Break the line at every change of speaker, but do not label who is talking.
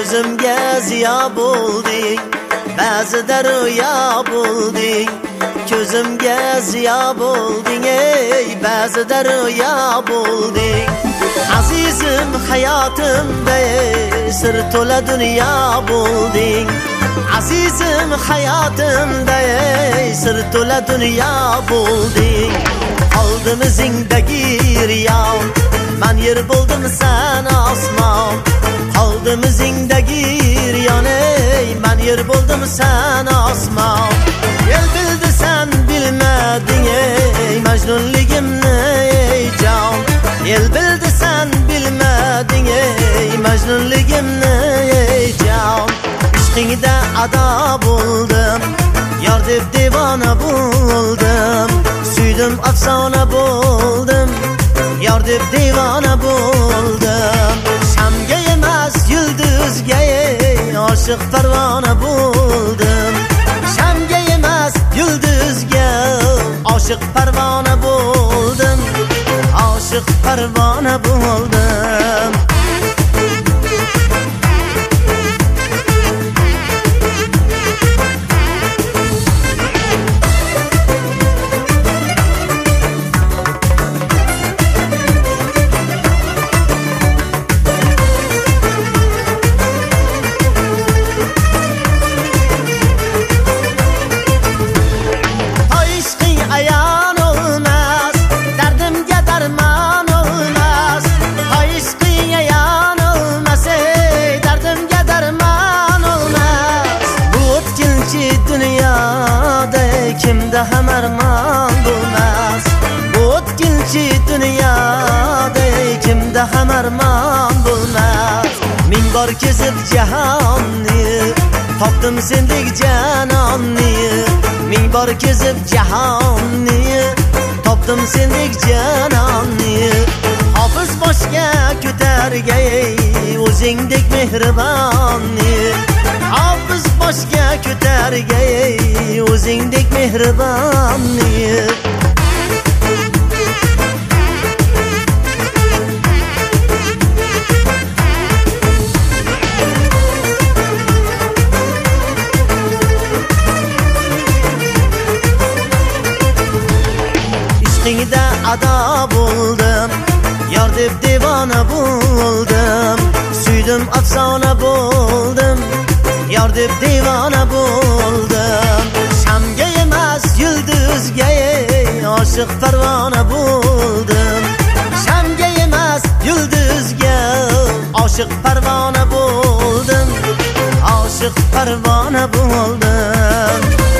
ko'zimga ziyo bo'lding, ba'zida ro'yo bo'lding. Ko'zimga ziyo bo'lding, ey ba'zida ro'yo bo'lding. Azizim hayotimda sir to'la dunyo bo'lding. Azizim hayotimda sir to'la dunyo bo'lding. Qoldim izingdagi riyon, men yer bo'ldim sen osmon. Qoldim izingdagi riyon, men yer bo'ldim sen osmon. El bildi sen bilmedin ey Majnunligimni ey jon. El bildi sen bilmedin ey Majnunligimni ey jon. İşqingda ado bo'ldim, yor deb devona bo'ldim. Suydim afsona bo'ldim, yor deb devona bo'ldim. Shamga emas yulduzga oshiq parvona bo'ldim. Shamga emas yulduzga oshiq parvona bo'ldim. Oshiq parvona bo'ldim. Kimda ham armon bo'lmas, o'tkinchi dunyoda kimda ham armon bo'lmas. Ming bor kezib jahonni, topdim sendek janonni. Ming bor kezib jahonni, topdim sendek janonni. Hofiz boshga ko'targay o'zingdek mehribonni. Hofiz boshga ko'targay o'zingdek mehribonni. İşqingda ado bo'ldim, yor deb devona bo'ldim. Suydim afsona bo'ldim, yor deb devona bo'ldim. Shamga emas yulduzga oshiq parvona bo'ldim. Shamga emas yulduzga oshiq parvona bo'ldim. Oshiq parvona bo'ldim.